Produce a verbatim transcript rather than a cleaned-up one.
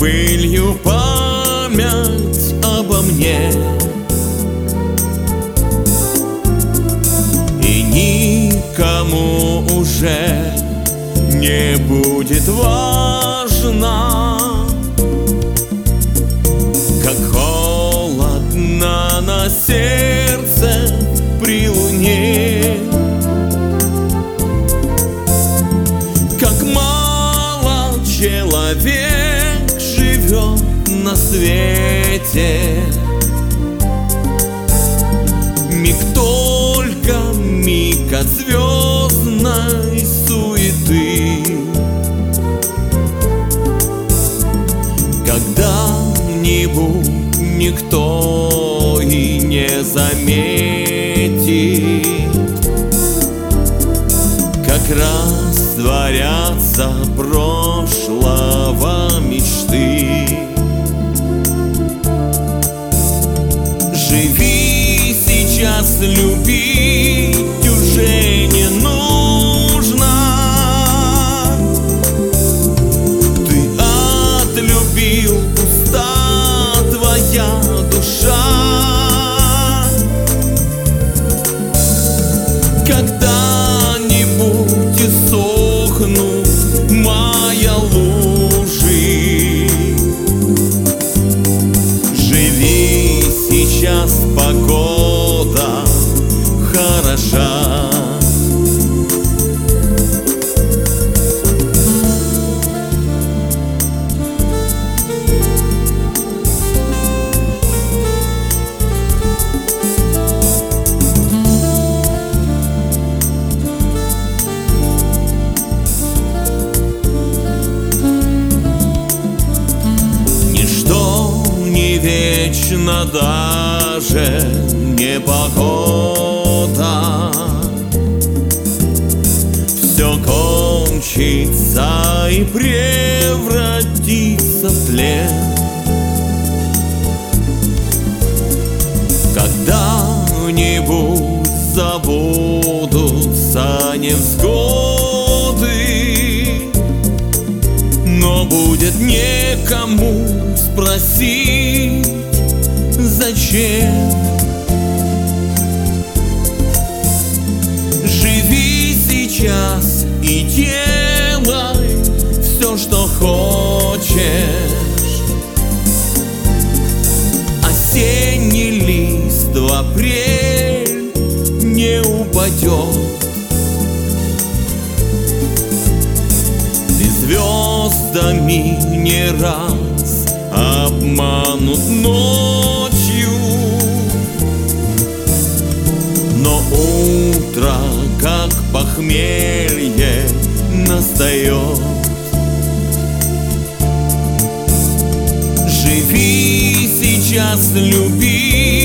пылью память обо мне, и никому уже не будет важно, как холодно на сердце при луне, как мало человек живет на свете. Миг только миг от звездной суеты, когда-нибудь никто и не заметит, как растворятся прошлого мечты. Живи сейчас, любить уже не нужно. Ты отлюбил, пуста твоя душа. Когда-нибудь иссохнут моя лужи. Живи сейчас, погода хороша. Вечно даже непогода, все кончится и превратится в тлен. Когда-нибудь забудутся невзгоды, но будет некому спросить, зачем. Живи сейчас и делай все, что хочешь. Осенний лист в апрель не упадет, и звездами не раз обманут ночью, но утро, как похмелье, настает. Живи сейчас, люби